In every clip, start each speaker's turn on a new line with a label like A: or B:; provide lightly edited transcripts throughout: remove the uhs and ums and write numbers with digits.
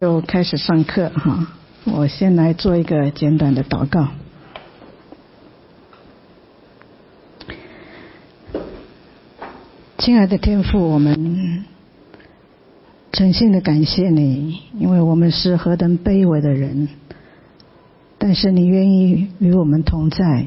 A: 就开始上课哈，我先来做一个简短的祷告。亲爱的天父，我们诚心的感谢你，因为我们是何等卑微的人，但是你愿意与我们同在，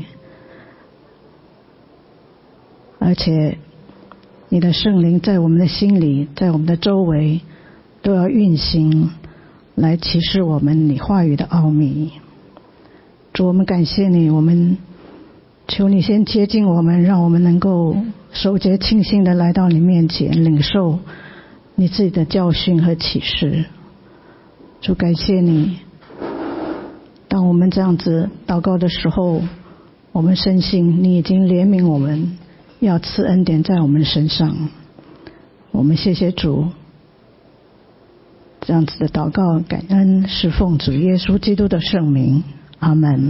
A: 而且你的圣灵在我们的心里，在我们的周围都要运行，来启示我们你话语的奥秘。主，我们感谢你，我们求你先接近我们，让我们能够守节清心的来到你面前，领受你自己的教训和启示。主，感谢你，当我们这样子祷告的时候，我们深信你已经怜悯我们，要赐恩典在我们身上。我们谢谢主，这样子的祷告感恩是奉主耶稣基督的圣名，阿们。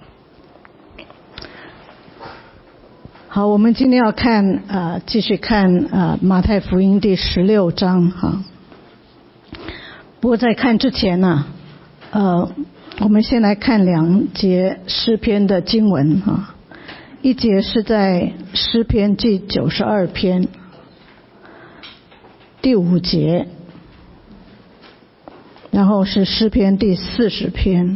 A: 好，我们今天要继续看马太福音第16章哈。不过在看之前呢，我们先来看2节诗篇的经文哈。一节是在诗篇第92篇第5节，然后是诗篇第40篇，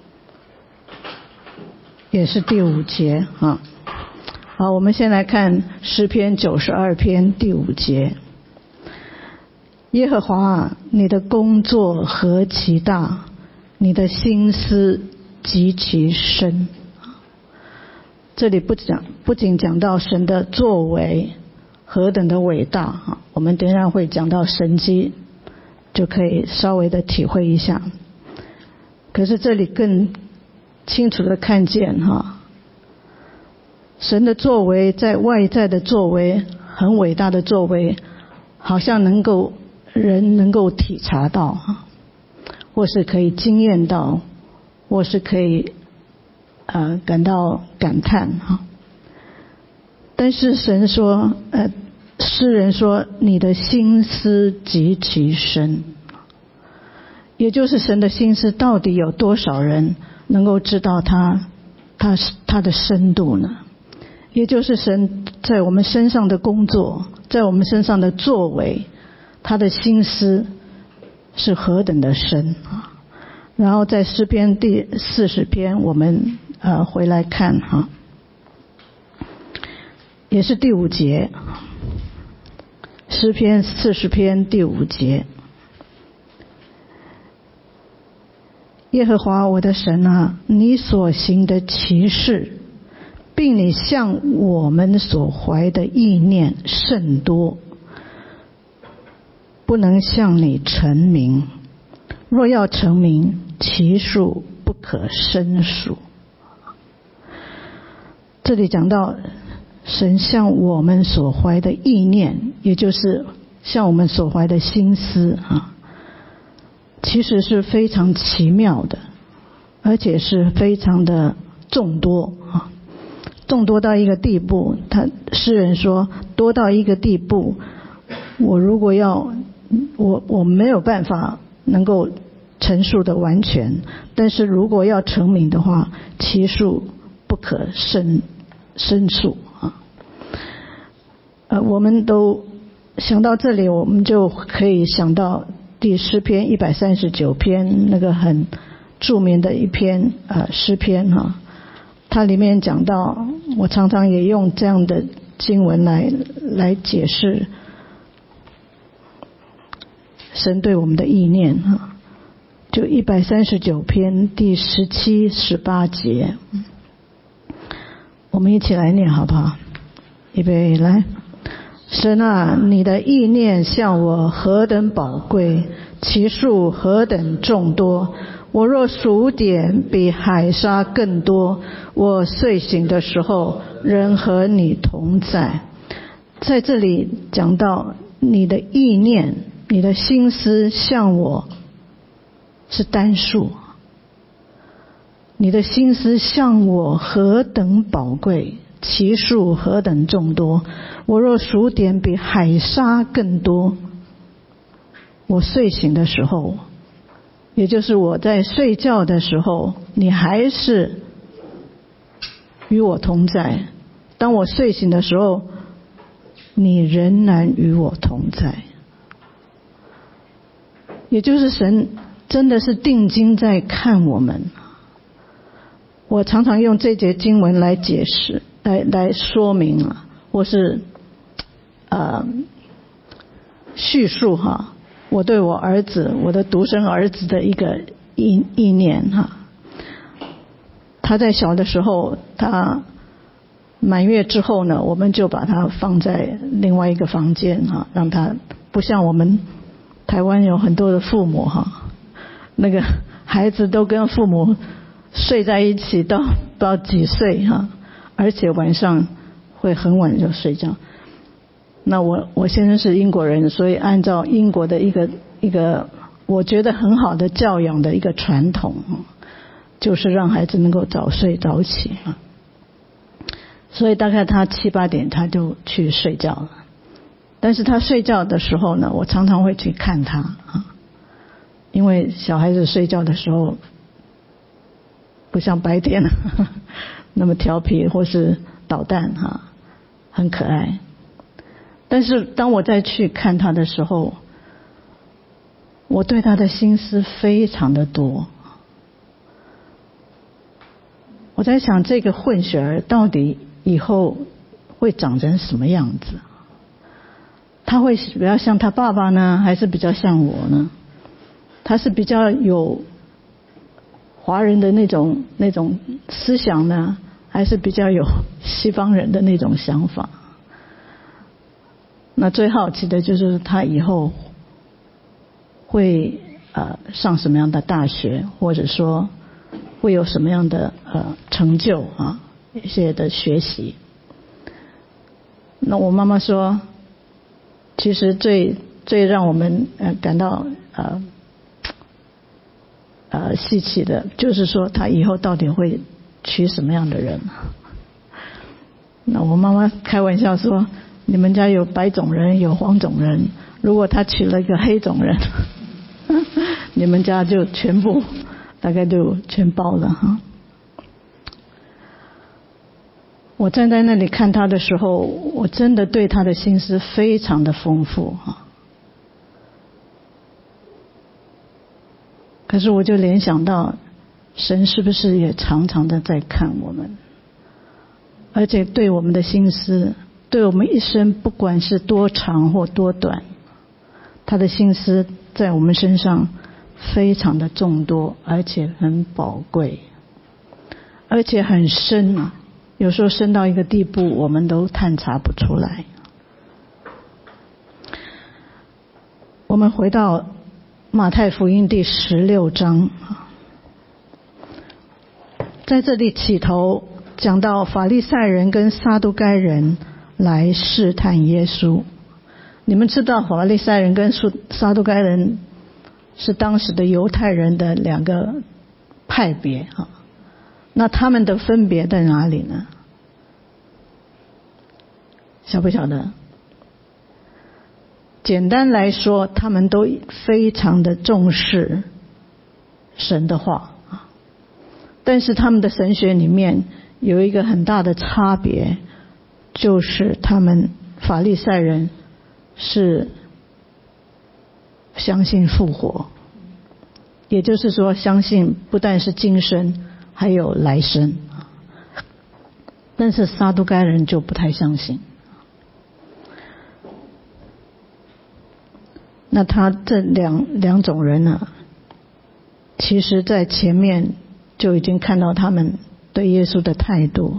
A: 也是第5节啊。好，我们先来看诗篇92篇第5节。耶和华啊，你的工作何其大，你的心思极其深。这里不仅讲到神的作为何等的伟大，我们等一下会讲到神迹，就可以稍微的体会一下。可是这里更清楚的看见神的作为，在外在的作为，很伟大的作为，好像人能够体察到，或是可以经验到，或是可以感到感叹但是神说，诗人说你的心思极其深，也就是神的心思到底有多少人能够知道他的深度呢？也就是神在我们身上的工作，在我们身上的作为，他的心思是何等的深然后在诗篇第40篇我们回来看也是第5节，诗篇40篇第5节。耶和华我的神啊，你所行的奇事，并你向我们所怀的意念甚多，不能向你陈明，若要陈明，其数不可胜数。这里讲到神向我们所怀的意念，也就是向我们所怀的心思其实是非常奇妙的，而且是非常的众多众多到一个地步，诗人说多到一个地步，我如果我没有办法能够陈述的完全，但是如果要成名的话，其数不可胜数我们都想到这里，我们就可以想到第诗篇139篇那个很著名的一篇诗篇它里面讲到，我常常也用这样的经文来解释神对我们的意念就139篇第17、18节，我们一起来念好不好？预备来。神啊，你的意念向我何等宝贵，其数何等众多，我若数点，比海沙更多。我睡醒的时候，仍和你同在。在这里讲到你的意念，你的心思向我是单数，你的心思向我何等宝贵，其数何等众多，我若数点，比海沙更多。我睡醒的时候， 也就是我在睡觉的时候，你还是与我同在；当我睡醒的时候，你仍然与我同在。也就是神真的是定睛在看我们。我常常用这节经文来解释，来说明啊，或是叙述哈，我对我儿子，我的独生儿子的一个意念哈。他在小的时候，他满月之后呢，我们就把他放在另外一个房间哈，让他不像我们台湾有很多的父母哈，那个孩子都跟父母睡在一起到不知道几岁哈，而且晚上会很晚就睡觉。那我先生是英国人，所以按照英国的一个我觉得很好的教养的一个传统，就是让孩子能够早睡早起啊。所以大概他7、8点他就去睡觉了。但是他睡觉的时候呢，我常常会去看他啊，因为小孩子睡觉的时候不像白天那么调皮或是捣蛋哈，很可爱。但是当我再去看他的时候，我对他的心思非常的多。我在想，这个混血儿到底以后会长成什么样子？他会比较像他爸爸呢，还是比较像我呢？他是比较有华人的那种思想呢，还是比较有西方人的那种想法？那最好奇的就是他以后会上什么样的大学，或者说会有什么样的成就啊，一些的学习。那我妈妈说，其实最让我们感到稀奇的，就是说他以后到底会娶什么样的人。那我妈妈开玩笑说，你们家有白种人有黄种人，如果他娶了一个黑种人，你们家就全部大概就全包了哈。我站在那里看他的时候，我真的对他的心思非常的丰富哈。可是我就联想到，神是不是也常常的在看我们，而且对我们的心思，对我们一生不管是多长或多短，他的心思在我们身上非常的众多，而且很宝贵，而且很深啊，有时候深到一个地步我们都探查不出来。我们回到马太福音第16章，在这里起头讲到法利赛人跟撒都该人来试探耶稣。你们知道法利赛人跟撒都该人是当时的犹太人的2个派别啊，那他们的分别在哪里呢？晓不晓得？简单来说，他们都非常的重视神的话，但是他们的神学里面有一个很大的差别，就是他们法利赛人是相信复活，也就是说相信不但是今生还有来生，但是撒都该人就不太相信。那他这两种人呢，其实在前面就已经看到他们对耶稣的态度。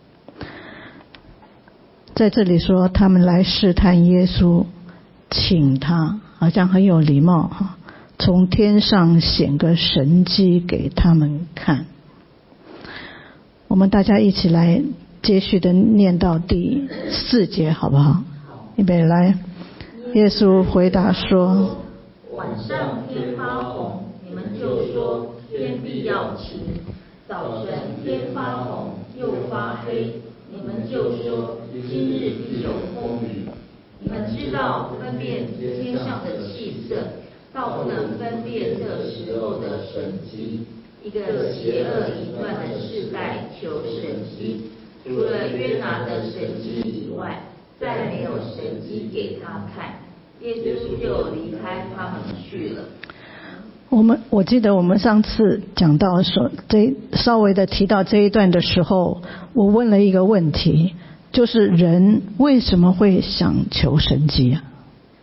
A: 在这里说他们来试探耶稣，请他，好像很有礼貌，从天上显个神迹给他们看。我们大家一起来接续的念到第4节好不好？预备来。耶稣回答说，
B: 晚上天发红，你们就说天必要晴；早晨天发红又发黑，你们就说今日必有风雨。你们知道分辨天上的气色，倒不能分辨这时候的迹。一个邪恶淫乱的世代求神迹，除了约拿的神迹以外，再没有神迹给他看。耶稣就离开他们去了。
A: 我记得我们上次讲到说，稍微的提到这一段的时候，我问了一个问题，就是人为什么会想求神迹啊？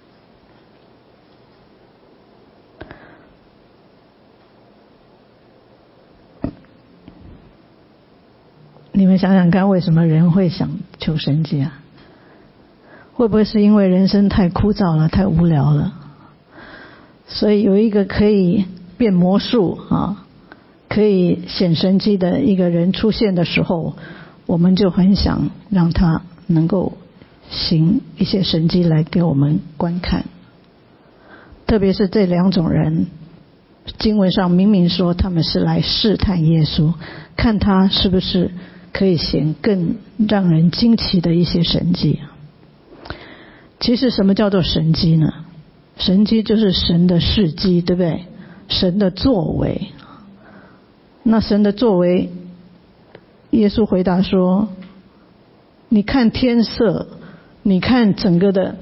A: 你们想想看，为什么人会想求神迹啊？会不会是因为人生太枯燥了，太无聊了？所以有一个可以变魔术啊，可以显神迹的一个人出现的时候，我们就很想让他能够行一些神迹来给我们观看。特别是这两种人，经文上明明说他们是来试探耶稣，看他是不是可以显更让人惊奇的一些神迹。其实什么叫做神迹呢？神迹就是神的事迹，对不对？神的作为。那神的作为，耶稣回答说，你看天色，你看整个的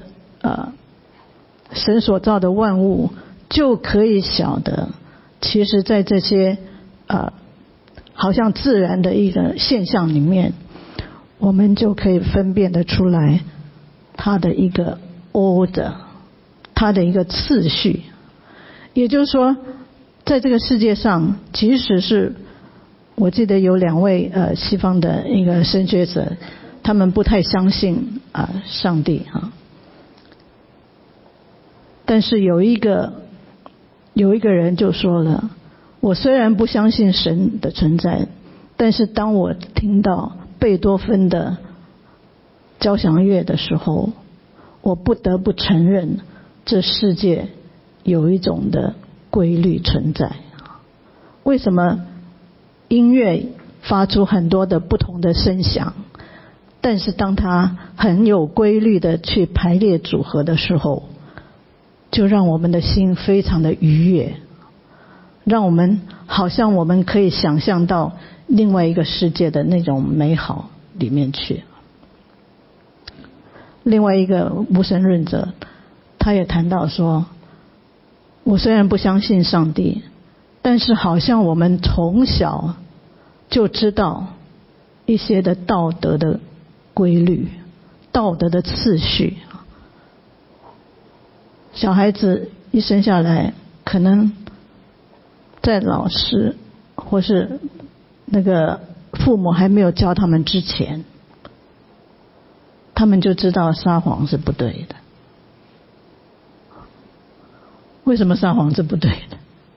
A: 神所造的万物，就可以晓得，其实在这些好像自然的一个现象里面，我们就可以分辨得出来它的一个 order， 它的一个次序。也就是说，在这个世界上，即使是我记得有两位西方的一个神学者，他们不太相信上帝但是有一个人就说了，我虽然不相信神的存在，但是当我听到贝多芬的交响乐的时候，我不得不承认这世界有一种的规律存在。为什么音乐发出很多的不同的声响，但是当它很有规律的去排列组合的时候，就让我们的心非常的愉悦，让我们好像我们可以想象到另外一个世界的那种美好里面去。另外一个无神论者，他也谈到说，我虽然不相信上帝，但是好像我们从小就知道一些的道德的规律，道德的次序。小孩子一生下来，可能在老师或是那个父母还没有教他们之前，他们就知道撒谎是不对的。为什么撒谎是不对的？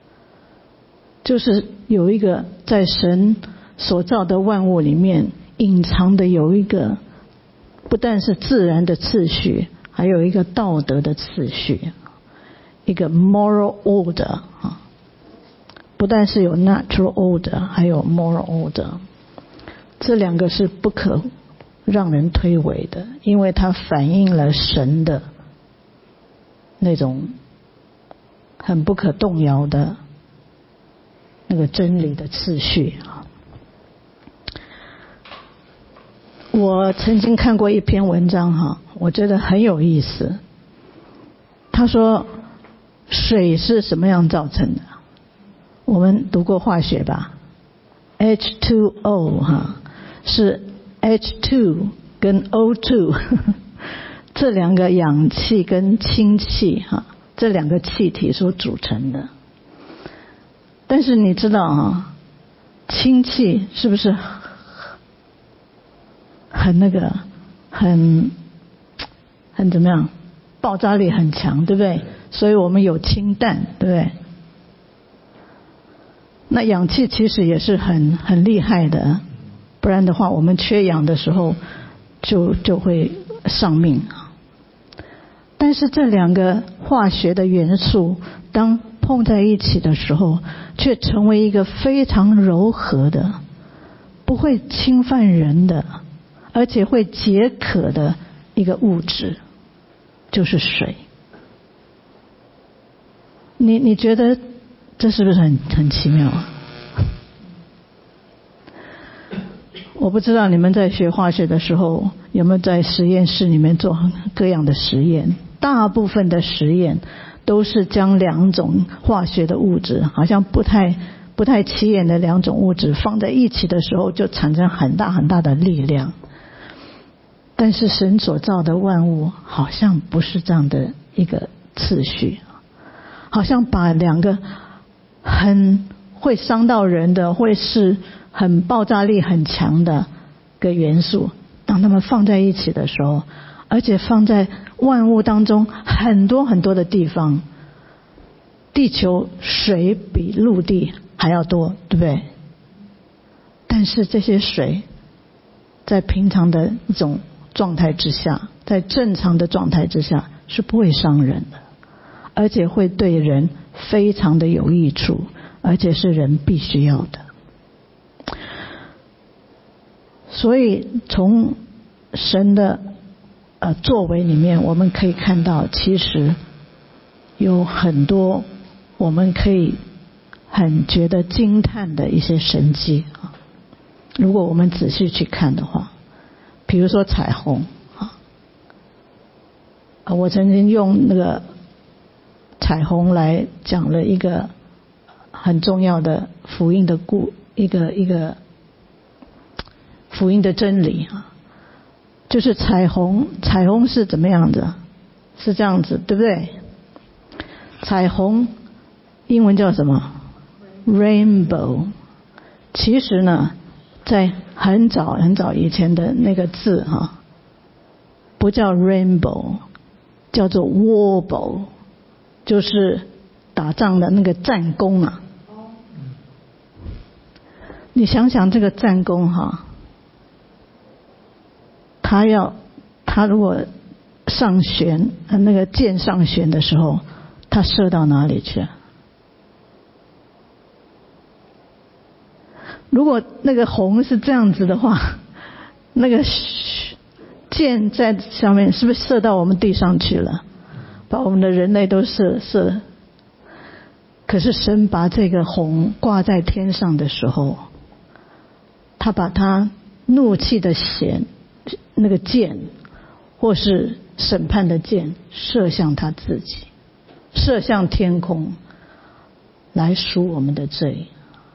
A: 就是有一个在神所造的万物里面隐藏的有一个，不但是自然的次序，还有一个道德的次序，一个 moral order 不但是有 natural order， 还有 moral order。这两个是不可让人推诿的，因为它反映了神的那种很不可动摇的那个真理的次序。我曾经看过一篇文章我觉得很有意思。他说水是什么样造成的？我们读过化学吧， H2O 是 H2 跟 O2 这两个氧气跟氢气这两个气体所组成的。但是你知道氢气是不是很那个很怎么样，爆炸力很强，对不对？所以我们有氢弹，对不对？那氧气其实也是很厉害的，不然的话我们缺氧的时候就会丧命。但是这两个化学的元素当碰在一起的时候，却成为一个非常柔和的，不会侵犯人的，而且会解渴的一个物质，就是水。你觉得这是不是很奇妙啊？我不知道你们在学化学的时候有没有在实验室里面做各样的实验。大部分的实验都是将两种化学的物质，好像不太起眼的两种物质放在一起的时候，就产生很大很大的力量。但是神所造的万物好像不是这样的一个次序，好像把两个很会伤到人的，会是很爆炸力很强的个元素，当它们放在一起的时候，而且放在万物当中很多很多的地方，地球水比陆地还要多，对不对？但是这些水在平常的一种状态之下，在正常的状态之下是不会伤人的，而且会对人非常的有益处，而且是人必须要的。所以从神的作为里面，我们可以看到其实有很多我们可以很觉得惊叹的一些神迹啊。如果我们仔细去看的话，比如说彩虹啊，我曾经用那个彩虹来讲了一个很重要的福音的一个福音的真理啊，就是彩虹是怎么样的？是这样子，对不对？彩虹英文叫什么 ？Rainbow。其实呢，在很早很早以前的那个字不叫 rainbow， 叫做 warbow， 就是打仗的那个战弓啊。你想想这个战弓他如果上旋那个箭上旋的时候，他射到哪里去？如果那个红是这样子的话，那个箭在上面是不是射到我们地上去了，把我们的人类都射。可是神把这个红挂在天上的时候，他把他怒气的弦那个箭，或是审判的箭射向他自己，射向天空，来赎我们的罪。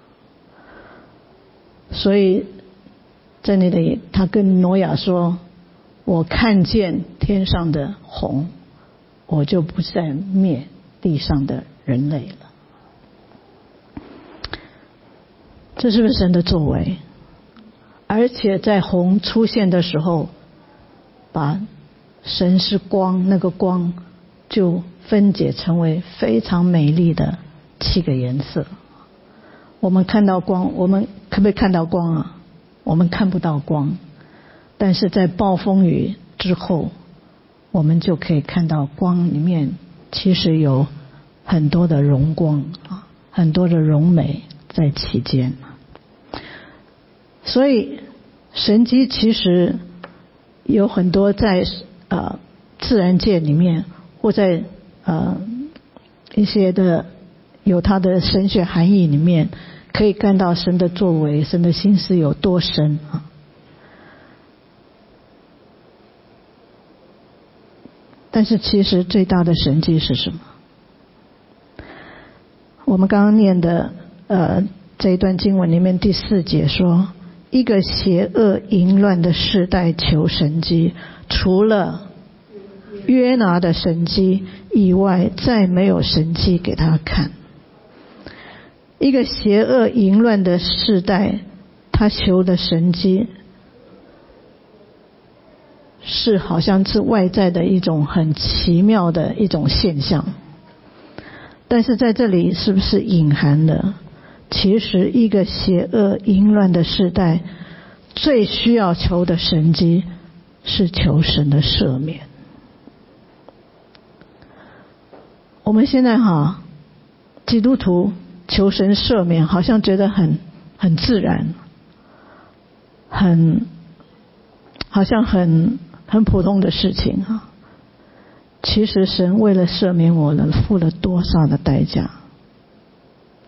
A: 所以在那里他跟挪亚说，我看见天上的红，我就不再灭地上的人类了。这是不是神的作为？而且在红出现的时候，把神是光，那个光就分解成为非常美丽的7个颜色。我们看到光，我们可不可以看到光啊？我们看不到光，但是在暴风雨之后，我们就可以看到光里面其实有很多的荣光很多的荣美在其间。所以神迹其实有很多在自然界里面，或在一些的有它的神学含义里面，可以看到神的作为，神的心思有多深但是其实最大的神迹是什么？我们刚刚念的这一段经文里面第4节说，一个邪恶淫乱的世代求神迹，除了约拿的神迹以外，再没有神迹给他看。一个邪恶淫乱的世代，他求的神迹是好像是外在的一种很奇妙的一种现象，但是在这里是不是隐含了，其实一个邪恶淫乱的世代最需要求的神迹是求神的赦免。我们现在基督徒求神赦免好像觉得很自然，好像很普通的事情其实神为了赦免我们付了多少的代价。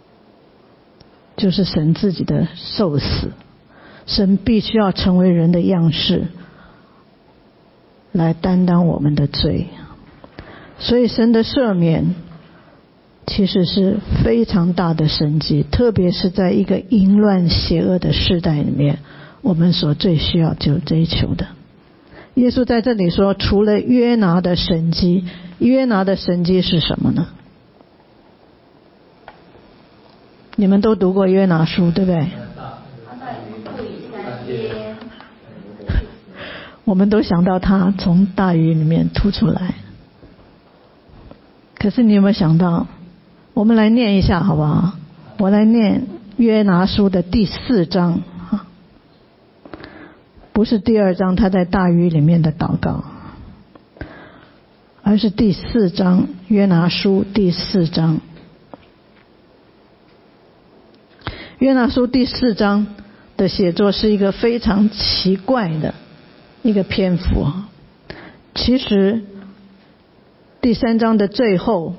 A: 就是神自己的受死。神必须要成为人的样式，来担当我们的罪。所以神的赦免其实是非常大的神迹，特别是在一个淫乱邪恶的世代里面，我们所最需要就追求的。耶稣在这里说，除了约拿的神迹，约拿的神迹是什么呢？你们都读过约拿书，对不对？我们都想到他从大鱼里面吐出来。可是你有没有想到，我们来念一下好不好？我来念约拿书的第4章，不是第2章他在大鱼里面的祷告，而是第4章，约拿书第4章。约拿书第4章的写作是一个非常奇怪的一个篇幅。其实第3章的最后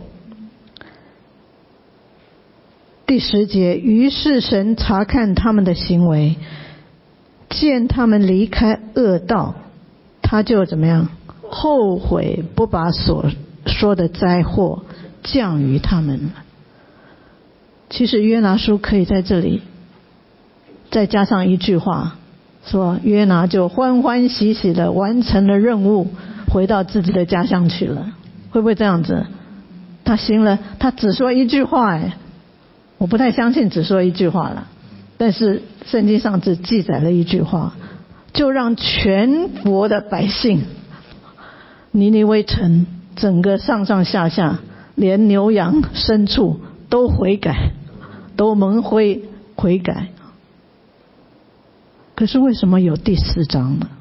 A: 第10节，于是神查看他们的行为，见他们离开恶道，他就怎么样？后悔，不把所说的灾祸降于他们。其实约拿书可以在这里再加上一句话，说约拿就欢欢喜喜的完成了任务，回到自己的家乡去了。会不会这样子？他行了，他只说一句话，我不太相信只说一句话了，但是圣经上只记载了一句话，就让全国的百姓，尼尼微城整个上上下下，连牛羊牲畜都悔改，都蒙悔改。可是为什么有第4章呢？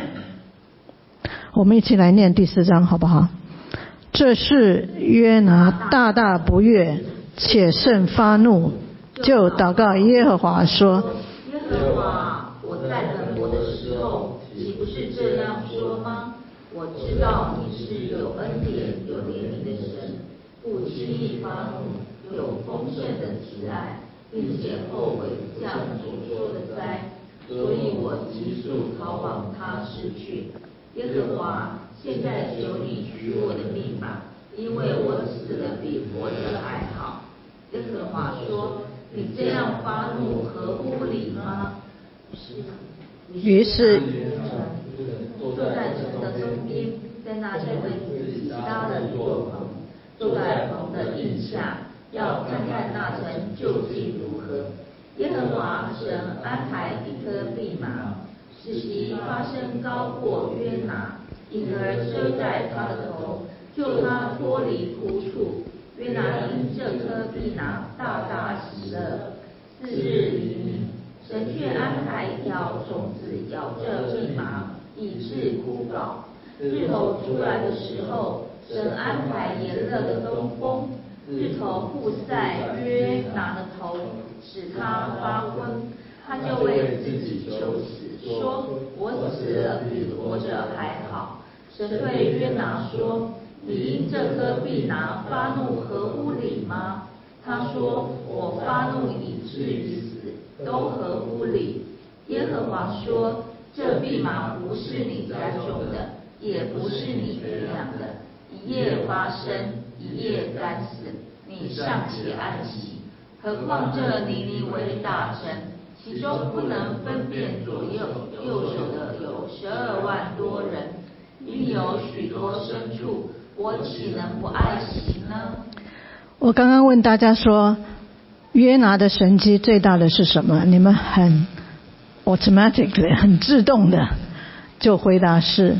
A: 我们一起来念第4章好不好？这是约拿大大不悦，且甚发怒，就祷告耶和华说：
B: 耶和华，我在本国的时候，岂不是这样说吗？我知道你是有恩典、有怜悯的神，不轻易发怒，有丰盛的慈爱，并且后悔降所说的灾，所以我急速逃往他失去。耶和华，现在求你取我的命吧，因为我死了比活着还好。耶和华说：你这样发怒合乎理吗？
A: 于是
B: 坐在城的东边，在那里为自己搭了一座棚，坐在棚的荫下，要看看那城究竟如何。耶和华神安排一棵蓖麻，使其发生高过约拿，因而遮盖他的头，救他脱离苦楚。约拿因这棵蓖麻大大喜乐。次日黎明，神却安排一条虫子咬这蓖麻，以致枯槁。日头出来的时候，神安排炎热的东风，日头曝晒约拿的头，使他发昏。他就为自己求死，说：我死了比活着还好。神对约拿说：你因这棵蓖麻发怒合乎理吗？他说：我发怒以至于死，都合乎理。耶和华说：这蓖麻不是你栽种的，也不是你培养的，一夜发生，一夜干死，你尚且安息。何况这尼尼微大城，其中不能分辨左右手的有12万多人，并有许多牲畜，我岂能不爱惜呢？
A: 我刚刚问大家说，约拿的神迹最大的是什么？你们很 automatically 很自动的就回答是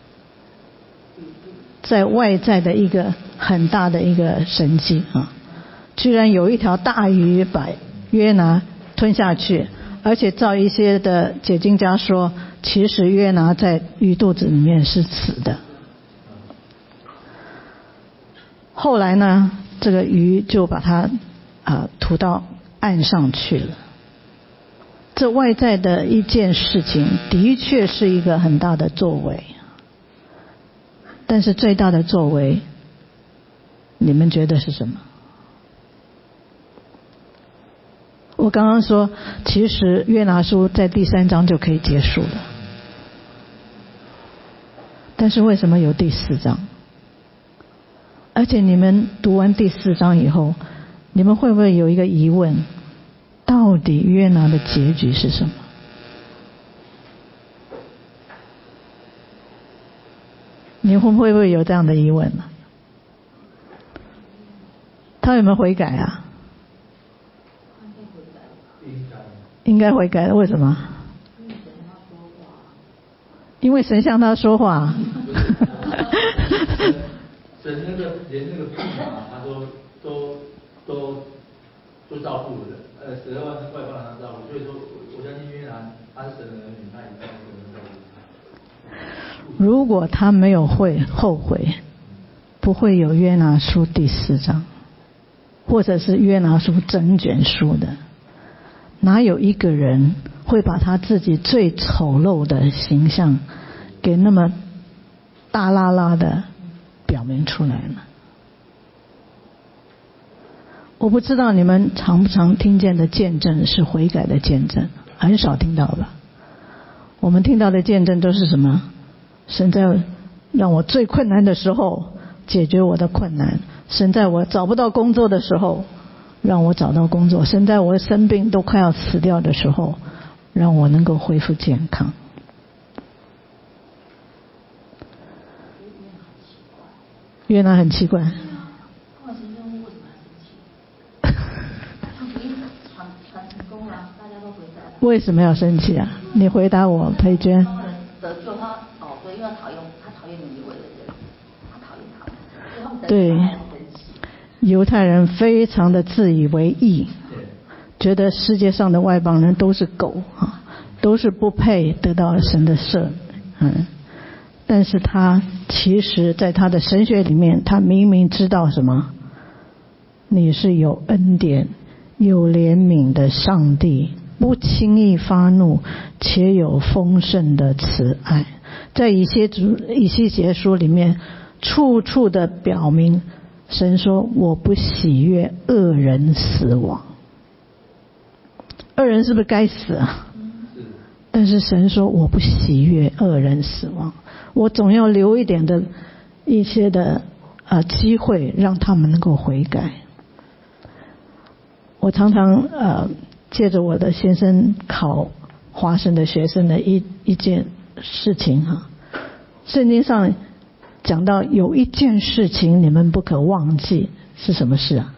A: 在外在的一个很大的一个神迹啊！居然有一条大鱼把约拿吞下去，而且照一些的解经家说，其实约拿在鱼肚子里面是死的。后来呢，这个鱼就把它吐到岸上去了。这外在的一件事情的确是一个很大的作为，但是最大的作为，你们觉得是什么？我我刚刚说，其实约拿书在第3章就可以结束了，但是为什么有第4章？而且你们读完第4章以后，你们会不会有一个疑问，到底约拿的结局是什么？你会不会有这样的疑问呢？他有没有悔改啊？应该悔改的。为什么？因为神向他说话。
C: 神连那个病啊，他都照顾的，神的外邦人他照顾，所以说我相信约拿他是神的儿女，他也在神的照顾。
A: 如果他没有后悔，不会有约拿书第4章，或者是约拿书整卷书的。哪有一个人会把他自己最丑陋的形象给那么大拉拉的表明出来呢？我不知道你们常不常听见的见证是悔改的见证，很少听到吧？我们听到的见证都是什么？神在让我最困难的时候解决我的困难，神在我找不到工作的时候让我找到工作，神在我生病都快要死掉的时候让我能够恢复健康。约拿很奇怪，为什么要生气啊？你回答我，裴娟。
D: 得救他对，因为他讨厌尼尼微的人，他讨厌他们，
A: 对，犹太人非常的自以为义，觉得世界上的外邦人都是狗啊，都是不配得到神的赦。但是他其实在他的神学里面，他明明知道什么？你是有恩典、有怜悯的上帝，不轻易发怒，且有丰盛的慈爱。在以西结书里面，处处的表明，神说我不喜悦恶人死亡。恶人是不是该死啊？但是神说我不喜悦恶人死亡，我总要留一些的机会让他们能够悔改。我常常借着我的先生考华神的学生的一件事情圣经上讲到有一件事情你们不可忘记，是什么事啊？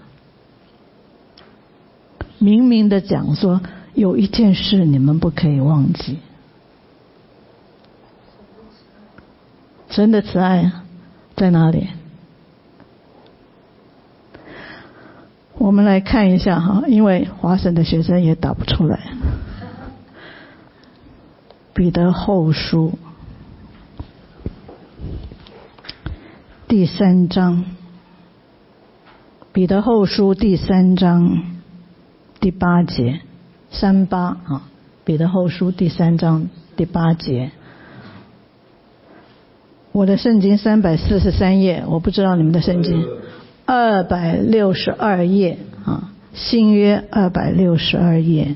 A: 明明的讲说有一件事你们不可以忘记，神的慈爱在哪里？我们来看一下因为华神的学生也打不出来。彼得后书第3章，彼得后书第3章第8节，38彼得后书第3章第8节。我的圣经343页，我不知道你们的圣经262页新约262页。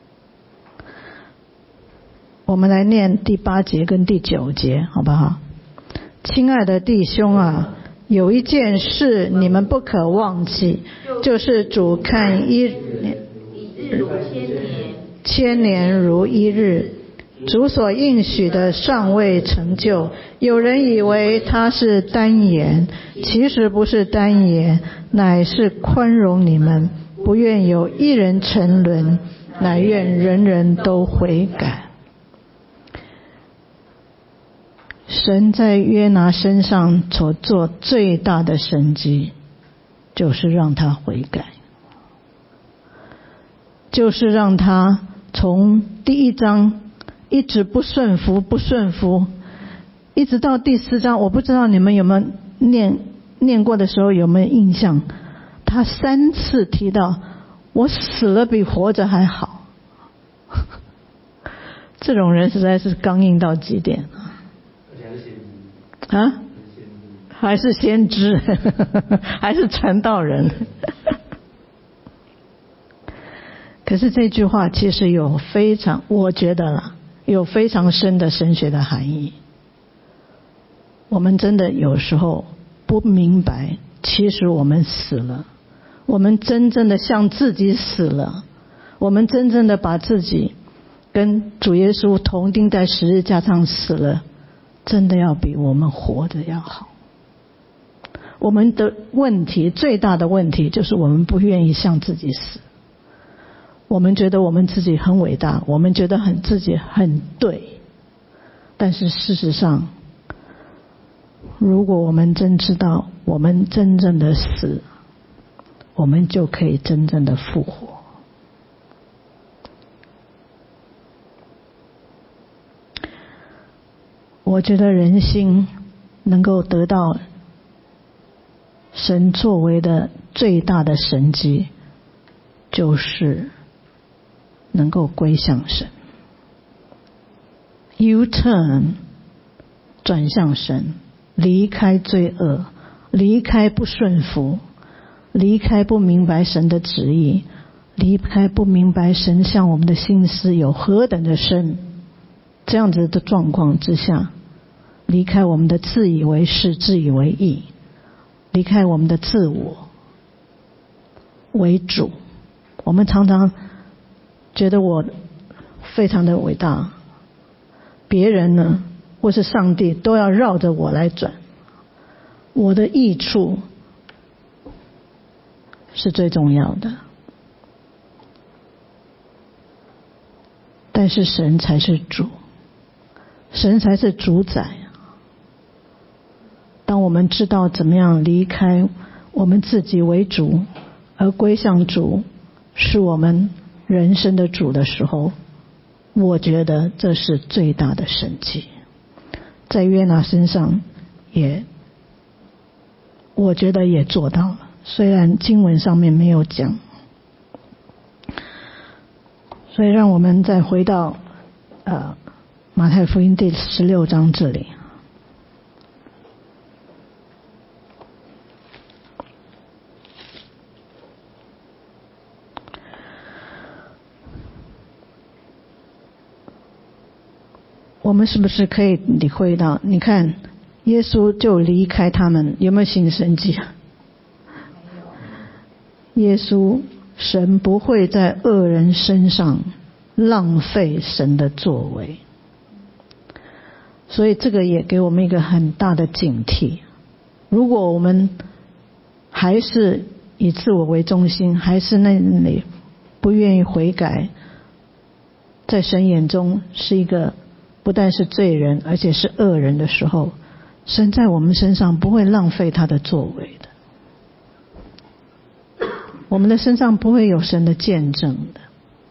A: 我们来念第8节跟第9节好不好？亲爱的弟兄啊，有一件事你们不可忘记，就是主看一日如千年如一日，主所应许的尚未成就。有人以为他是单言，其实不是单言，乃是宽容你们，不愿有一人沉沦，乃愿人人都悔改。神在约拿身上所做最大的神迹，就是让他悔改，就是让他从第1章一直不顺服，一直到第4章。我不知道你们有没有念过的时候有没有印象，他3次提到我死了比活着还好。这种人实在是刚硬到极点还是先知还是传道人。 可是这句话其实我觉得啦，有非常深的神学的含义。我们真的有时候不明白，其实我们死了，我们真正的向自己死了，我们真正的把自己跟主耶稣同钉在十字架上死了，真的要比我们活着要好。我们的问题，最大的问题就是我们不愿意向自己死。我们觉得我们自己很伟大，我们觉得自己很对，但是事实上，如果我们真知道我们真正的死，我们就可以真正的复活。我觉得人心能够得到神作为的最大的神迹，就是能够归向神， U-turn 转向神，离开罪恶，离开不顺服，离开不明白神的旨意，离开不明白神向我们的心思有何等的深，这样子的状况之下，离开我们的自以为是，自以为义，离开我们的自我为主。我们常常觉得我非常的伟大，别人呢或是上帝都要绕着我来转，我的益处是最重要的，但是神才是主，神才是主宰。当我们知道怎么样离开我们自己为主，而归向主，是我们人生的主的时候，我觉得这是最大的神迹。在约拿身上我觉得也做到了，虽然经文上面没有讲。所以让我们再回到马太福音第16章这里。我们是不是可以理会到，你看耶稣就离开他们，有没有行神迹啊？耶稣，神不会在恶人身上浪费神的作为，所以这个也给我们一个很大的警惕。如果我们还是以自我为中心，还是那里不愿意悔改，在神眼中是一个不但是罪人，而且是恶人的时候，神在我们身上不会浪费他的作为的，我们的身上不会有神的见证的。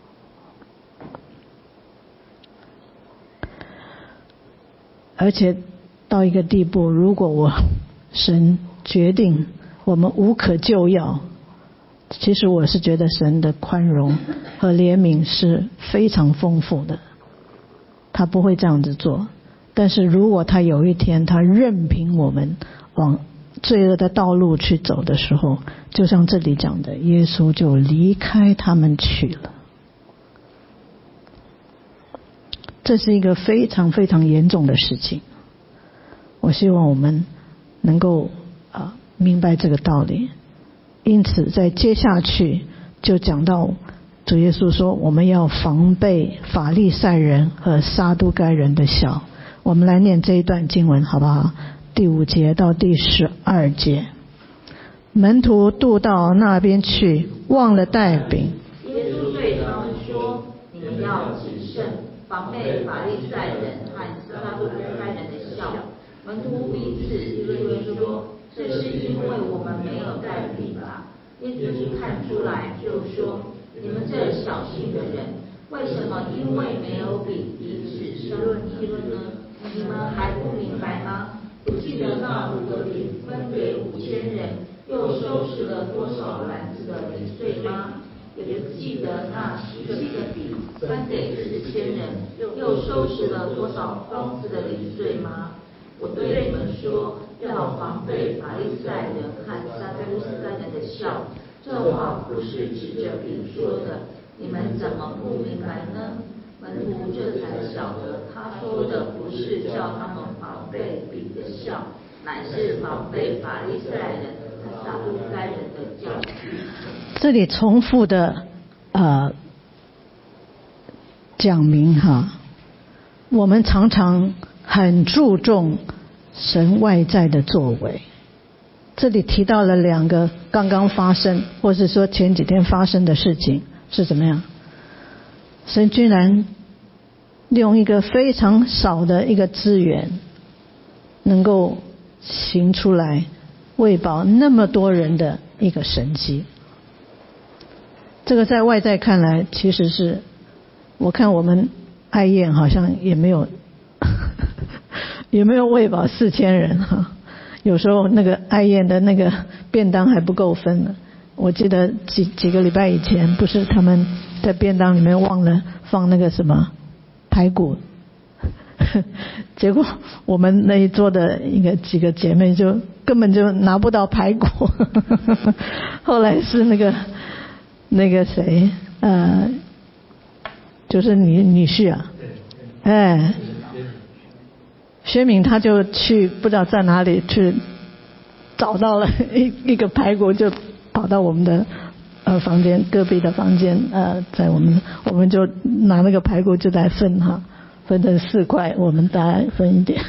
A: 而且到一个地步，如果神决定我们无可救药，其实我是觉得神的宽容和怜悯是非常丰富的，他不会这样子做。但是如果他有一天他任凭我们往罪恶的道路去走的时候，就像这里讲的，耶稣就离开他们去了。这是一个非常非常严重的事情，我希望我们能够明白这个道理。因此在接下去就讲到主耶稣说，我们要防备法利赛人和撒都该人的笑。我们来念这一段经文好不好？第5节到第12节。门徒渡到那边去，忘了带饼。
B: 耶稣对他们说，你们要谨慎，防备法利赛人和撒都该人的笑。门徒彼此议论说，这是因为我们没有带饼吧？耶稣看出来，就说，你们这小信的人，为什么因为没有饼彼此议论呢？你们还不明白吗？不记得那5个饼分给5000人，又收拾了多少篮子的零碎吗？也不记得那7个饼分给4000人，又收拾了多少筐子的零碎吗？我对你们说，要防备法利赛人和撒都该人的笑。这话不是指着饼说的， 你们怎么不明白呢？门徒这才晓得，他说的不是叫他们防备彼的笑，乃是防备法利赛人和撒都该人的教训。
A: 这里重复的讲明哈，我们常常很注重神外在的作为。这里提到了2个刚刚发生，或是说前几天发生的事情是怎么样？神居然利用一个非常少的一个资源，能够行出来喂饱那么多人的一个神迹。这个在外在看来，其实是我看我们爱宴好像也没有也没有喂饱4000人哈。有时候那个爱宴的那个便当还不够分呢。我记得几个礼拜以前，不是他们在便当里面忘了放那个什么排骨，结果我们那一桌的几个姐妹就根本就拿不到排骨。后来是那个谁就是女婿啊，薛敏他就去不知道在哪里去找到了一个排骨，就跑到我们的房间隔壁的房间在我们就拿那个排骨就来分哈，分成4块，我们大家分一点。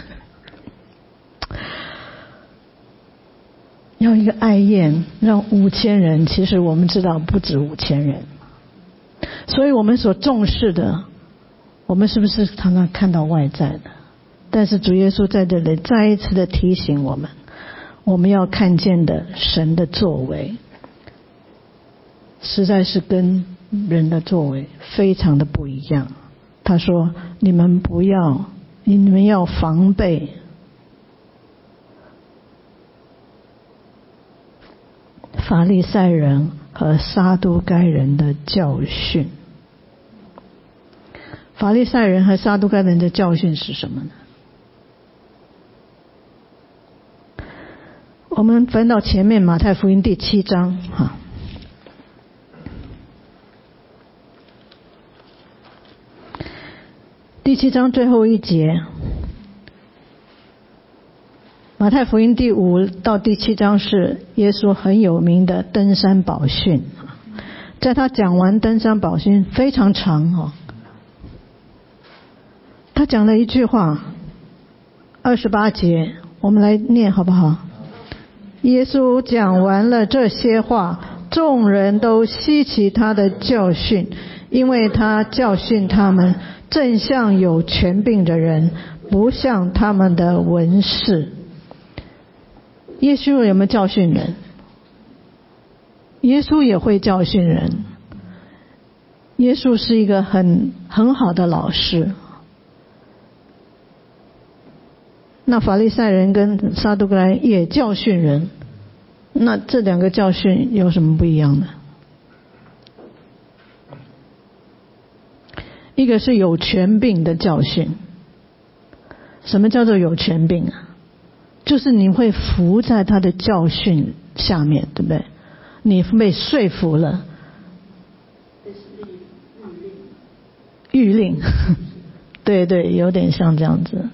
A: 要一个爱宴让5000人，其实我们知道不止5000人，所以我们所重视的，我们是不是常常看到外在的？但是主耶稣在这里再一次的提醒我们，我们要看见的神的作为，实在是跟人的作为非常的不一样。他说：你们要防备法利赛人和撒都该人的教训。法利赛人和撒都该人的教训是什么呢？我们翻到前面马太福音第7章哈，第7章最后一节，马太福音第5到第7章是耶稣很有名的登山宝训。在他讲完登山宝训非常长哦，他讲了一句话，28节，我们来念好不好？耶稣讲完了这些话，众人都稀奇他的教训，因为他教训他们正像有权柄的人，不像他们的文士。耶稣有没有教训人？耶稣也会教训人。耶稣是一个很好的老师。那法利赛人跟撒都该人也教训人，那这2个教训有什么不一样的？一个是有权柄的教训。什么叫做有权柄啊？就是你会服在他的教训下面，对不对？你被说服了。谕令对对，有点像这样子。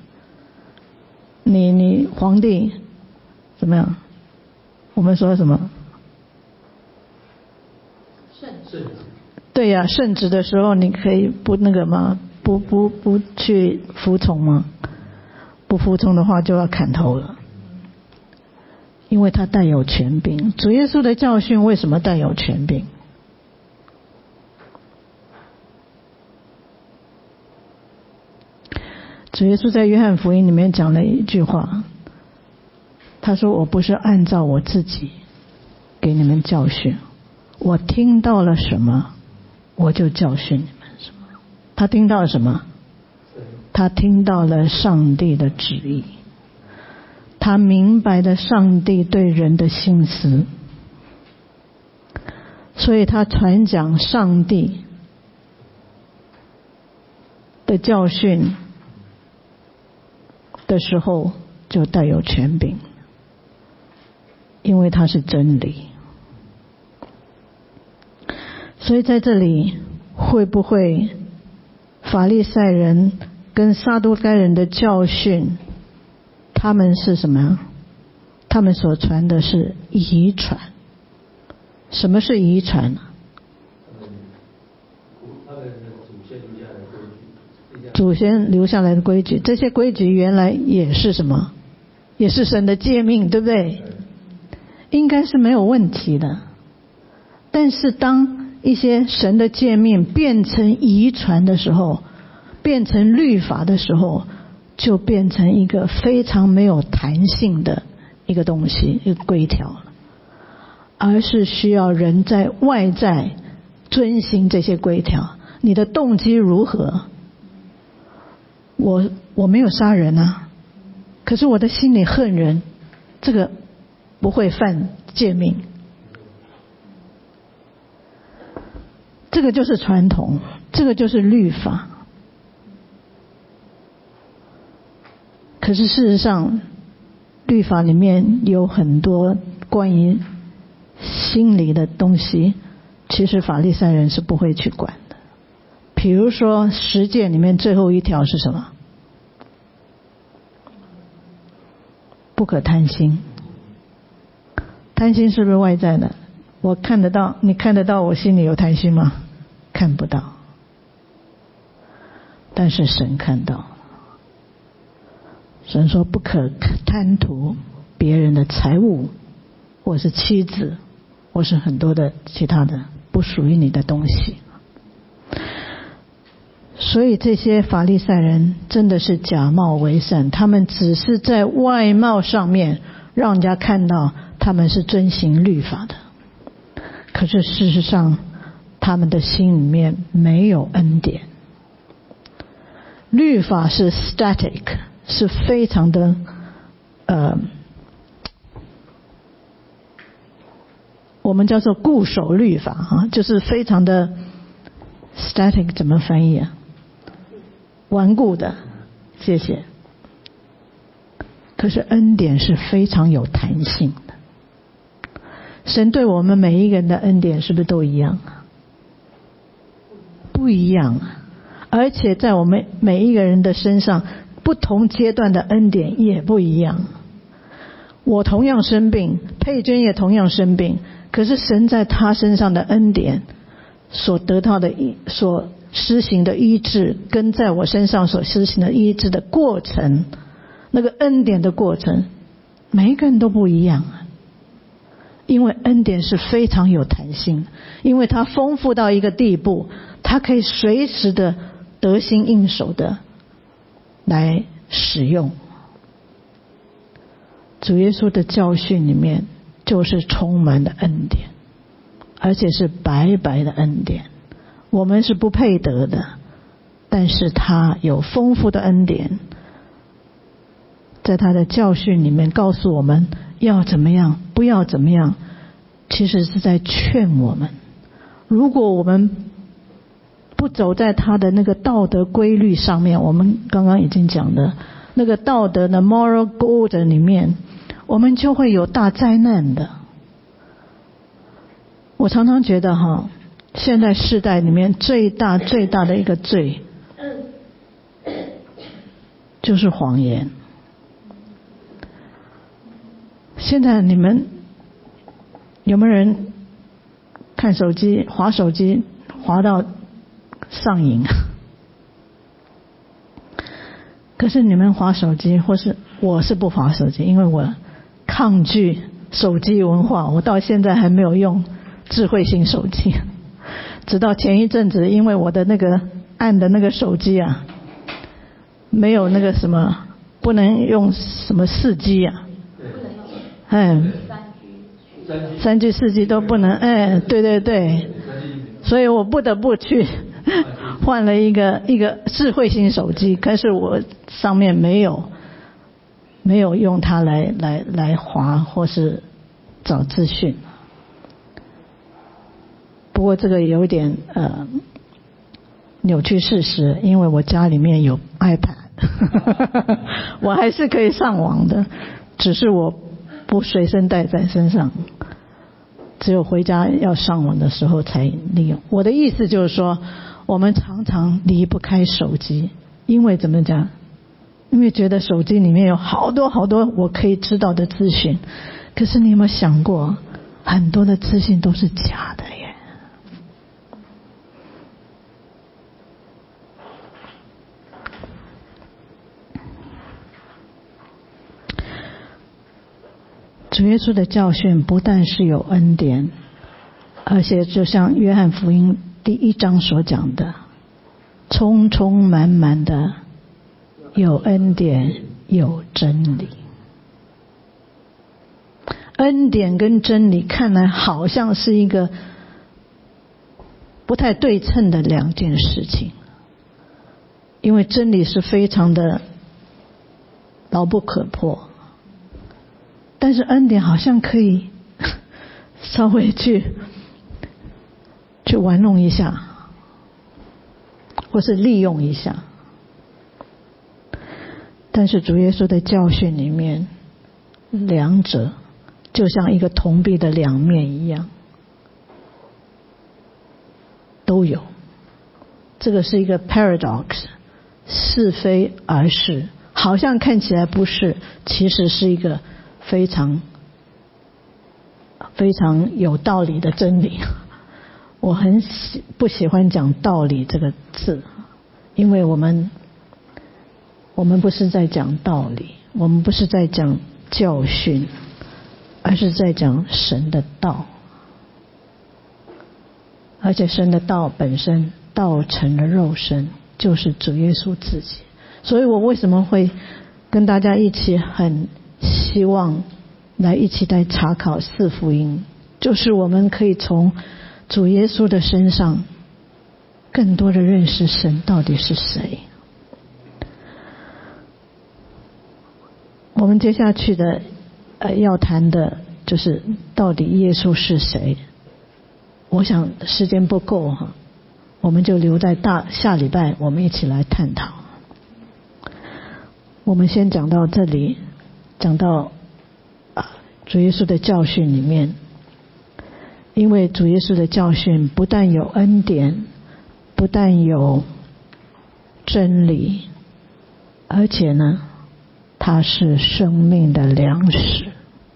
A: 你皇帝怎么样？我们说什么？
C: 圣
A: 对呀，圣旨的时候你可以不那个吗？不去服从吗？不服从的话就要砍头了，因为他带有权柄。主耶稣的教训为什么带有权柄？主耶稣在约翰福音里面讲了一句话，他说：我不是按照我自己给你们教训，我听到了什么我就教训你们什么。他听到了什么？他听到了上帝的旨意，他明白了上帝对人的心思，所以他传讲上帝的教训的时候就带有权柄，因为它是真理。所以在这里会不会法利赛人跟撒都该人的教训，他们是什么？他们所传的是遗传。什么是遗传呢？祖先留下来的规矩，这些规矩原来也是什么？也是神的诫命，对不对？应该是没有问题的。但是当一些神的诫命变成遗传的时候，变成律法的时候，就变成一个非常没有弹性的一个东西，一个规条，而是需要人在外在遵行这些规条。你的动机如何？我没有杀人啊，可是我的心里恨人，这个不会犯诫命。这个就是传统，这个就是律法。可是事实上，律法里面有很多关于心理的东西，其实法利赛人是不会去管的。比如说10诫里面最后一条是什么？不可贪心。贪心是不是外在的？我看得到，你看得到我心里有贪心吗？看不到。但是神看到。神说不可贪图别人的财物，或是妻子，或是很多的其他的不属于你的东西。所以这些法利赛人真的是假冒为善，他们只是在外貌上面让人家看到他们是遵行律法的，可是事实上他们的心里面没有恩典。律法是 static， 是非常的我们叫做固守律法啊，就是非常的 static， 怎么翻译啊？顽固的，谢谢。可是恩典是非常有弹性的。神对我们每一个人的恩典是不是都一样啊？不一样啊！而且在我们每一个人的身上，不同阶段的恩典也不一样。我同样生病，佩娟也同样生病，可是神在他身上的恩典所得到的所施行的医治，跟在我身上所施行的医治的过程，那个恩典的过程，每一个人都不一样啊。因为恩典是非常有弹性，因为它丰富到一个地步，它可以随时的得心应手的来使用。主耶稣的教训里面就是充满了恩典，而且是白白的恩典。我们是不配得的，但是他有丰富的恩典，在他的教训里面告诉我们要怎么样，不要怎么样，其实是在劝我们。如果我们不走在他的那个道德规律上面，我们刚刚已经讲的那个道德的 moral order 里面，我们就会有大灾难的。我常常觉得现在世代里面最大的一个罪就是谎言。现在你们有没有人看手机滑手机滑到上瘾？可是你们滑手机，或是我是不滑手机，因为我抗拒手机文化，我到现在还没有用智慧型手机，直到前一阵子，因为我的那个按的那个手机啊，没有那个什么，不能用什么4G 啊，3G 4G 都不能，对，所以我不得不去换了一个智慧型手机，可是我上面没有用它来滑或是找资讯。不过这个有点扭曲事实，因为我家里面有 iPad 我还是可以上网的，只是我不随身带在身上，只有回家要上网的时候才利用。我的意思就是说， 我们常常离不开手机，因为怎么讲？因为觉得手机里面有好多好多我可以知道的资讯，可是你有没有想过，很多的资讯都是假的耶？主耶稣的教训不但是有恩典，而且就像约翰福音第1章所讲的，充充满满的有恩典有真理。恩典跟真理看来好像是一个不太对称的两件事情，因为真理是非常的牢不可破，但是恩典好像可以稍微去玩弄一下，或是利用一下。但是主耶稣的教训里面，两者就像一个铜币的两面一样，都有。这个是一个 paradox， 是非而是，好像看起来不是，其实是一个非常非常有道理的真理。我很不喜欢讲道理这个字，因为我们不是在讲道理，我们不是在讲教训，而是在讲神的道。而且神的道本身，道成了肉身，就是主耶稣自己。所以我为什么会跟大家一起很希望一起来查考4福音，就是我们可以从主耶稣的身上更多的认识神到底是谁。我们接下去的要谈的就是到底耶稣是谁。我想时间不够哈，我们就留在下礼拜我们一起来探讨。我们先讲到这里，讲到主耶稣的教训里面，因为主耶稣的教训不但有恩典，不但有真理，而且呢，它是生命的粮食。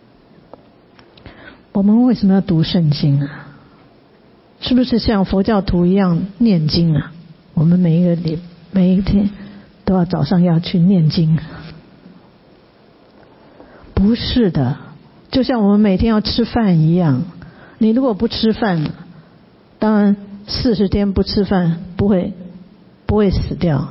A: 我们为什么要读圣经啊？是不是像佛教徒一样念经啊？我们每一天都要早上要去念经？不是的，就像我们每天要吃饭一样，你如果不吃饭，当然40天不吃饭不会死掉。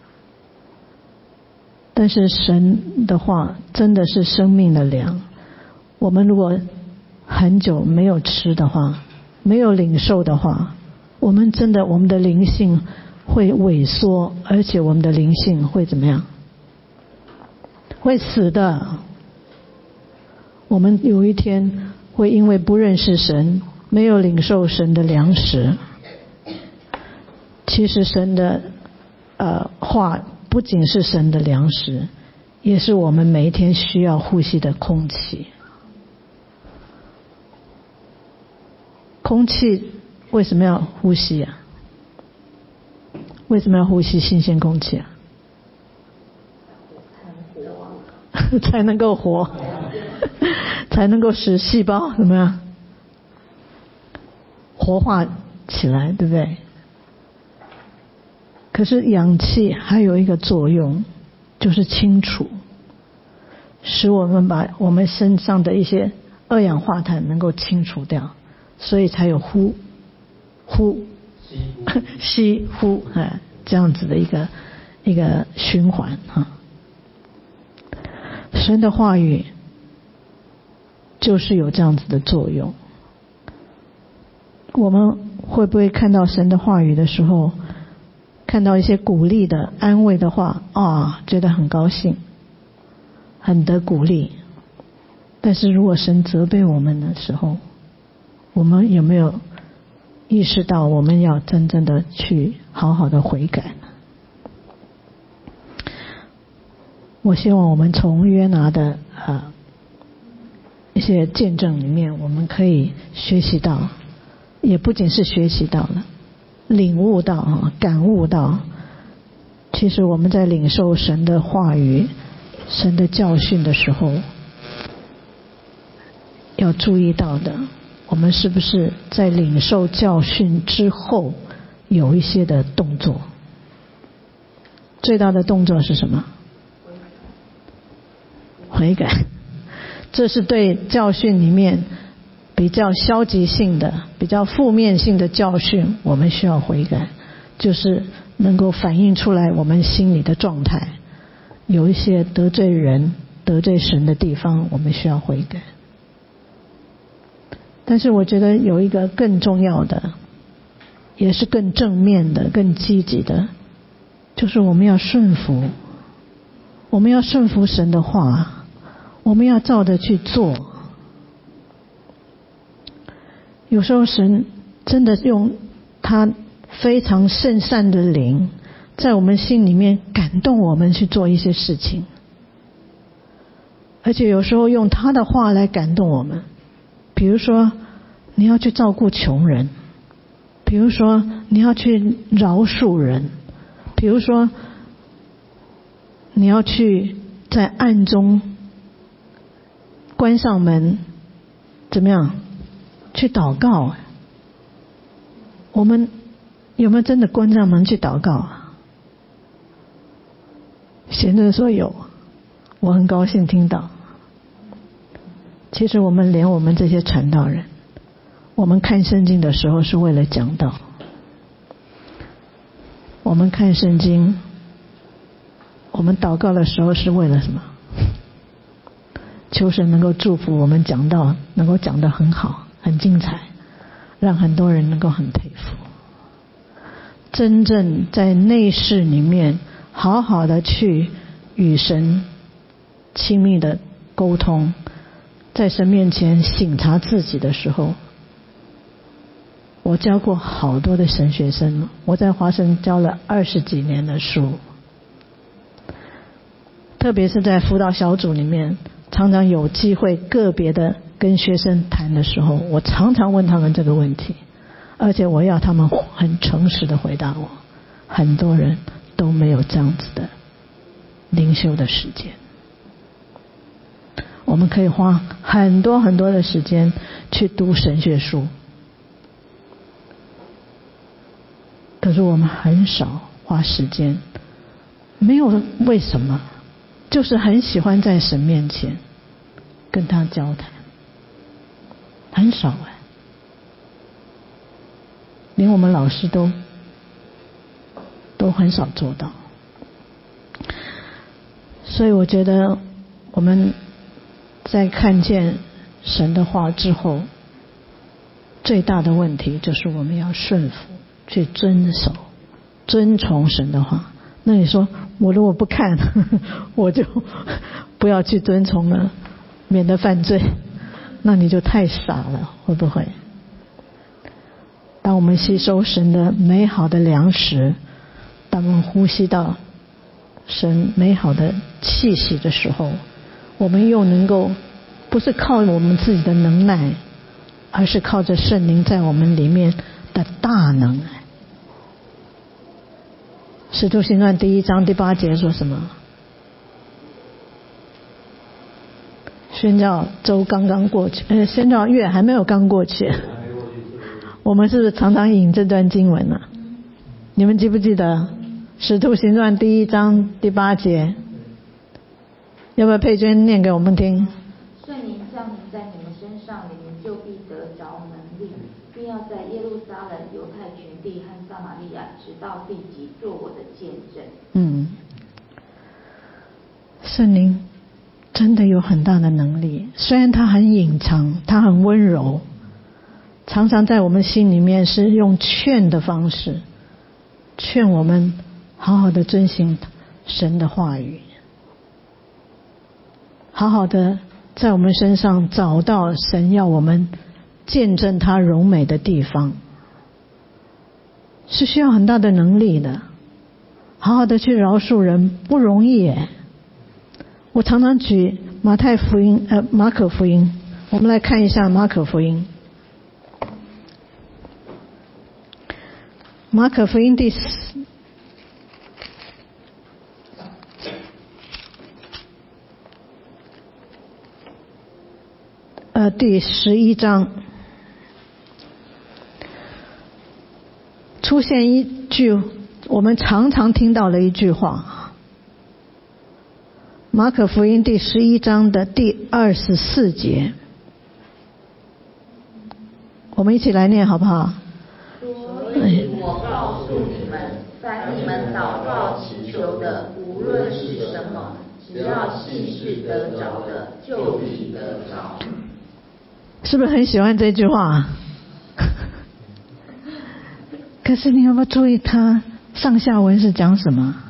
A: 但是神的话真的是生命的粮，我们如果很久没有吃的话，没有领受的话，我们的灵性会萎缩，而且我们的灵性会怎么样？会死的。我们有一天会因为不认识神，没有领受神的粮食。其实神的话不仅是神的粮食，也是我们每一天需要呼吸的空气。空气为什么要呼吸啊？为什么要呼吸新鲜空气啊？才能够活，才能够使细胞怎么样活化起来，对不对？可是氧气还有一个作用，就是清除，使我们把我们身上的一些二氧化碳能够清除掉，所以才有呼吸呼这样子的一个循环神的话语就是有这样子的作用。我们会不会看到神的话语的时候，看到一些鼓励的安慰的话觉得很高兴，很得鼓励？但是如果神责备我们的时候，我们有没有意识到我们要真正的去好好的悔改呢？我希望我们从约拿的一些见证里面，我们可以学习到，也不仅是学习到了， 领悟到、感悟到，其实我们在领受神的话语、神的教训的时候，要注意到的，我们是不是在领受教训之后有一些的动作？最大的动作是什么？悔改。这是对教训里面比较消极性的、比较负面性的教训，我们需要悔改，就是能够反映出来我们心里的状态，有一些得罪人、得罪神的地方，我们需要悔改。但是我觉得有一个更重要的，也是更正面的、更积极的，就是我们要顺服，我们要顺服神的话，我们要照着去做。有时候神真的用他非常圣善的灵，在我们心里面感动我们去做一些事情，而且有时候用他的话来感动我们。比如说你要去照顾穷人，比如说你要去饶恕人，比如说你要去在暗中关上门，怎么样去祷告。我们有没有真的关上门去祷告啊？贤正说有，我很高兴听到。其实我们连我们这些传道人，我们看圣经的时候是为了讲道，我们看圣经，我们祷告的时候是为了什么？求神能够祝福我们讲道能够讲得很好、很精彩，让很多人能够很佩服。真正在内室里面好好的去与神亲密的沟通，在神面前省察自己的时候，我教过好多的神学生，我在华神教了20几年的书，特别是在辅导小组里面，常常有机会个别的跟学生谈的时候，我常常问他们这个问题，而且我要他们很诚实的回答我。很多人都没有这样子的灵修的时间，我们可以花很多很多的时间去读神学书，可是我们很少花时间，没有为什么，就是很喜欢在神面前跟他交谈，很少连我们老师都很少做到。所以我觉得我们在看见神的话之后，最大的问题就是我们要顺服，去遵守、遵从神的话。那你说我如果不看我就不要去遵从了，免得犯罪，那你就太傻了，会不会？当我们吸收神的美好的粮食，当我们呼吸到神美好的气息的时候，我们又能够不是靠我们自己的能耐，而是靠着圣灵在我们里面的大能。使徒行传1章8节说什么？宣教周刚刚过去，宣教月还没有刚过去。我们是不是常常引这段经文啊？你们记不记得使徒行传1章8节？要不要佩娟念给我们听？
B: 圣灵降临在你们身上，你们就必得着能力，并要在耶路撒冷、犹太全地和撒玛利亚直到地极做我的见证。
A: 圣灵真的有很大的能力，虽然它很隐藏，它很温柔，常常在我们心里面是用劝的方式，劝我们好好的遵行神的话语，好好的在我们身上找到神要我们见证他荣美的地方，是需要很大的能力的。好好的去饶恕人不容易耶。我常常举马可福音，我们来看一下马可福音。 马可福音第11章出现一句我们常常听到的一句话，马可福音第11章的第24节，我们一起来念好不好？
B: 所以我告诉你们，凡你们祷告祈求的，无论是什么，只要信是得着的，就必得着。
A: 是不是很喜欢这句话？可是你有没有注意它上下文是讲什么？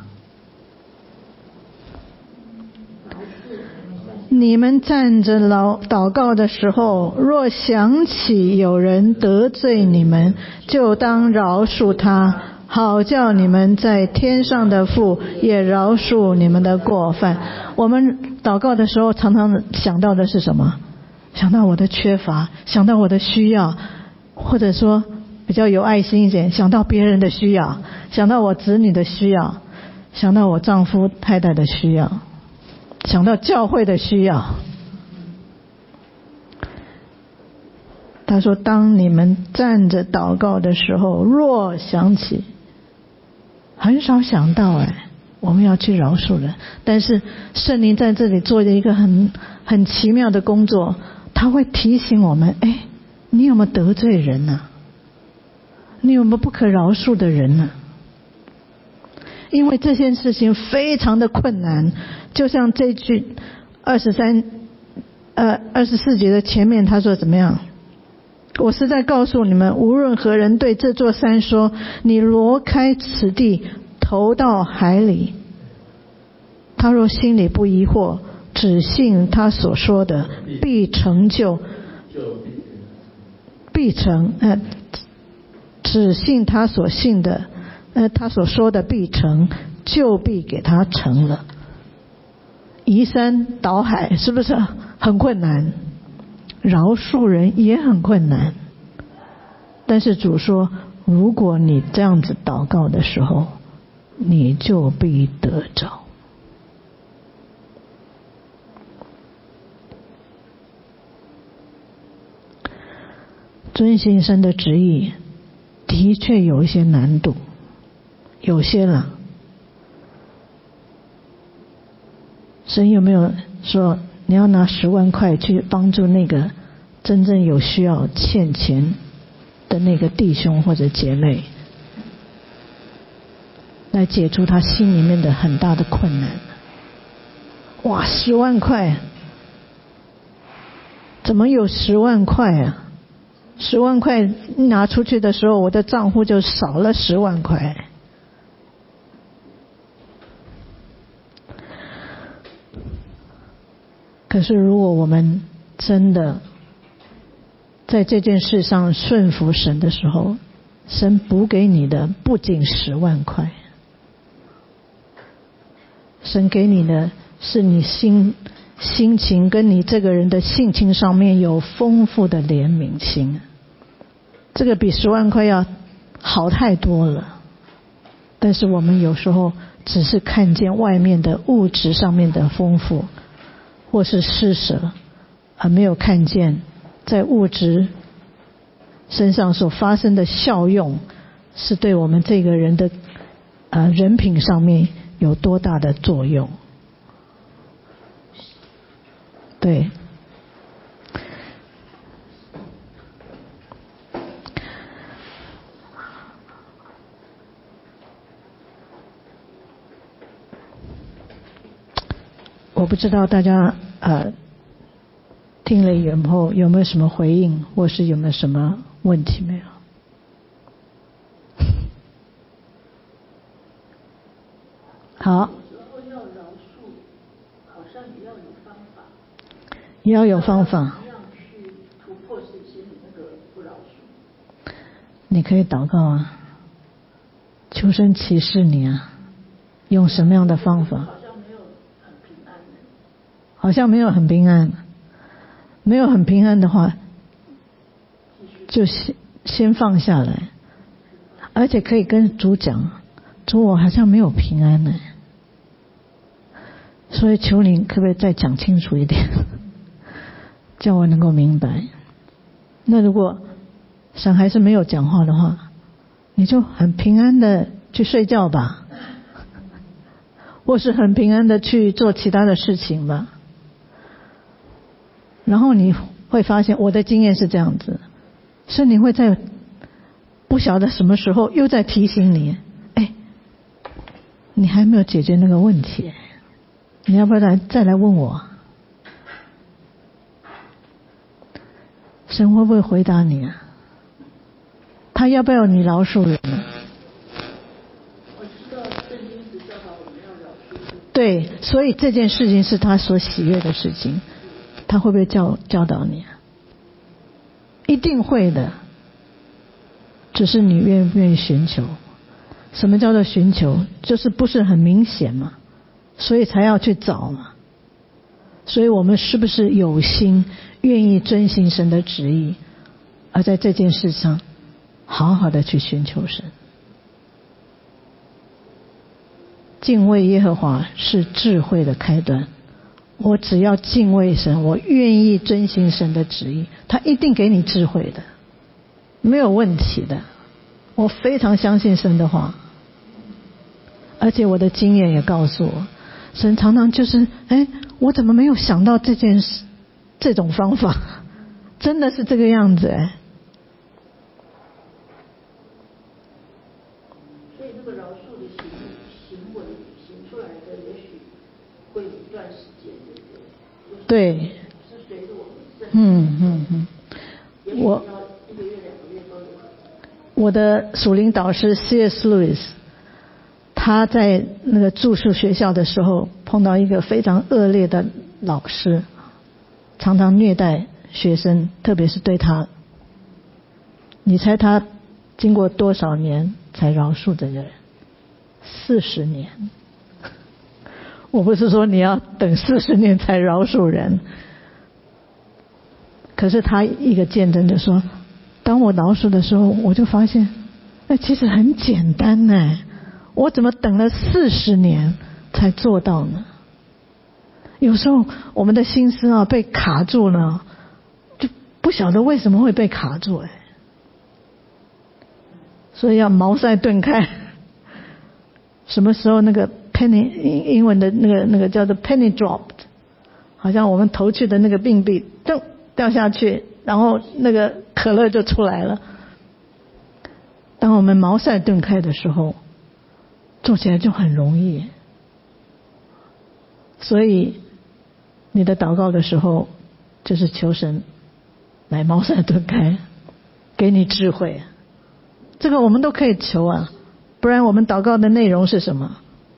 A: 你们站着祷告的时候，若想起有人得罪你们，就当饶恕他，好叫你们在天上的父也饶恕你们的过犯。我们祷告的时候常常想到的是什么？想到我的缺乏，想到我的需要，或者说比较有爱心一点，想到别人的需要，想到我子女的需要，想到我丈夫太太的需要，想到教会的需要。他说当你们站着祷告的时候，若想起，很少想到我们要去饶恕人，但是圣灵在这里做了一个很奇妙的工作，他会提醒我们，你有没有得罪人啊？你有没有不可饶恕的人啊？因为这件事情非常的困难，就像这句24节的前面他说怎么样？我实在告诉你们，无论何人对这座山说，你挪开此地，投到海里，他若心里不疑惑，只信他所说的，必成就，必成，只信他所信的，他所说的必成，就必给他成了。移山倒海是不是很困难？饶恕人也很困难。但是主说，如果你这样子祷告的时候，你就必得着。遵行神的旨意的确有一些难度，有些了。神有没有说你要拿10万块去帮助那个真正有需要欠钱的那个弟兄或者姐妹，来解除他心里面的很大的困难？哇，10万块，怎么有10万块啊？10万块拿出去的时候，我的账户就少了10万块。可是如果我们真的在这件事上顺服神的时候，神补给你的不仅10万块，神给你的是你心情跟你这个人的性情上面有丰富的怜悯心，这个比10万块要好太多了。但是我们有时候只是看见外面的物质上面的丰富或是施舍，而没有看见在物质身上所发生的效用是对我们这个人的人品上面有多大的作用。对，我不知道大家听了以后有没有什么回应，或是有没有什么问题没有？好，
E: 要饶恕，好像也要有方法。
A: 也要有方法。
E: 怎么样去突破自己那个不饶恕？
A: 你可以祷告啊，求神启示你啊，用什么样的方法？
E: 好像没有很平安的。
A: 好像没有很平安，没有很平安的话，就先放下来， 而且可以跟主讲，主我好像没有平安呢，所以求你可不可以再讲清楚一点，叫我能够明白。那如果神还是没有讲话的话，你就很平安的去睡觉吧，或是很平安的去做其他的事情吧。然后你会发现，我的经验是这样子，是你会在不晓得什么时候又在提醒你，哎，你还没有解决那个问题，你要不要再来问我？神会不会回答你啊？他要不要你饶恕人呢？
E: 我知道圣经只教导我们要饶恕。
A: 对，所以这件事情是他所喜悦的事情，他会不会教导你啊？一定会的，只是你愿不愿意寻求。什么叫做寻求？就是不是很明显嘛，所以才要去找嘛。所以我们是不是有心愿意遵行神的旨意，而在这件事上好好的去寻求神？敬畏耶和华是智慧的开端。我只要敬畏神，我愿意遵行神的旨意，他一定给你智慧的，没有问题的。我非常相信神的话，而且我的经验也告诉我，神常常就是我怎么没有想到这件事，这种方法真的是这个样子
E: 所以这个饶恕的行为行出来的，也许会有一段时间，对不对？
A: 对，
E: 是随着我们也许要1个月2个月都有可能。
A: 我的属灵导师 C.S. Lewis， 他在那个住宿学校的时候碰到一个非常恶劣的老师，常常虐待学生，特别是对他。你猜他经过多少年才饶恕这个人？40年。我不是说你要等40年才饶恕人，可是他一个见证就说，当我饶恕的时候，我就发现其实很简单呢，我怎么等了40年才做到呢？有时候我们的心思被卡住了，就不晓得为什么会被卡住所以要茅塞顿开。什么时候那个 penny 英文的那个叫做 penny dropped， 好像我们投去的那个硬币噔掉下去，然后那个可乐就出来了。当我们茅塞顿开的时候，做起来就很容易。所以你的祷告的时候，就是求神来茅塞顿开，给你智慧。这个我们都可以求啊，不然我们祷告的内容是什么？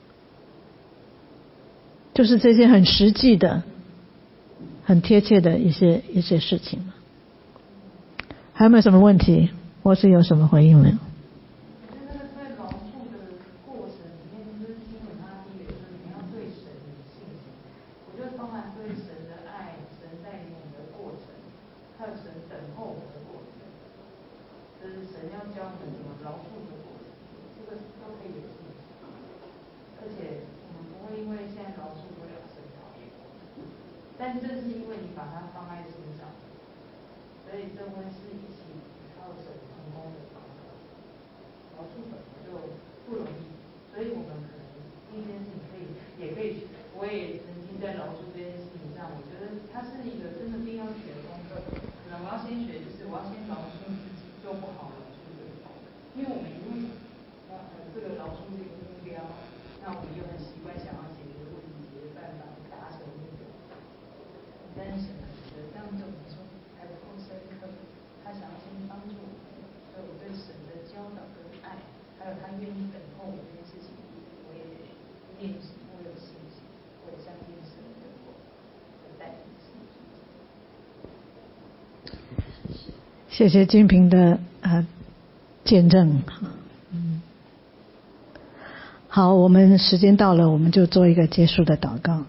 A: 就是这些很实际的、很贴切的一些事情。还有没有什么问题？或是有什么回应没有？
F: 我觉得在饶恕的过程里面，就是基本上第一个就是你要对神有信心。我觉得包含对神的爱、神带领我们的过程，还有神等候我们的过程，就是神要教我们怎么饶恕的过程，这个都可以有信心。而且我们不会因为现在饶恕不了神讨厌我们，但正是因为你把它放在心上，所以这会是一起靠神成功的方法。饶恕本来就不容易，所以我们可能第一件事情也可以，我也曾经在饶恕这件事情上，我觉得它是一个真的必要学的功课。可能我要先学，就是我要先饶恕自己，就不好饶恕对方，因为我们一定这个饶恕这个目标，那我们又很习惯想要解决问题、解决办法、达成目标。但是神觉得这样对我们说还不够深刻，他想要先帮助我们，所以我对神的教导跟爱，还有他愿意等候我这件事情，我也练习，我有信心，我也相信神的我的带领。
A: 谢谢金平的见证。好，我们时间到了，我们就做一个结束的祷告。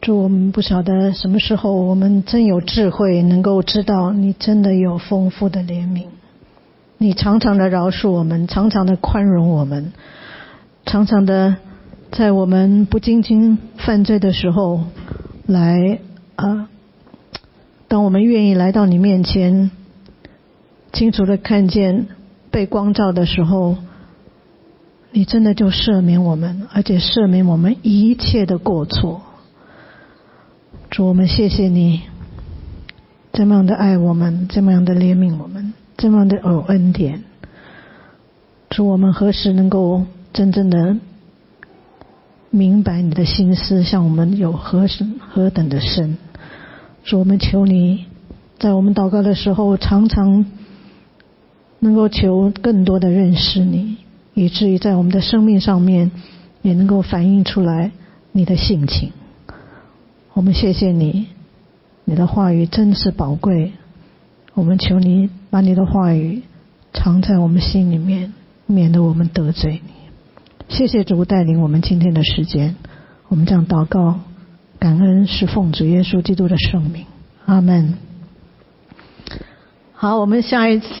A: 主，我们不晓得什么时候我们真有智慧能够知道你真的有丰富的怜悯，你常常的饶恕我们，常常的宽容我们，常常的在我们不经经犯罪的时候来当我们愿意来到你面前清楚的看见被光照的时候，你真的就赦免我们，而且赦免我们一切的过错。主，我们谢谢你这么样的爱我们，这么样的怜悯我们，这么样的有恩典。主，我们何时能够真正的明白你的心思向我们有何等的深。主，我们求你在我们祷告的时候常常能够求更多的认识你，以至于在我们的生命上面也能够反映出来你的性情。我们谢谢你，你的话语真是宝贵，我们求你把你的话语藏在我们心里面，免得我们得罪你。谢谢主带领我们今天的时间，我们这样祷告感恩，是奉主耶稣基督的圣名，阿们。好，我们下一次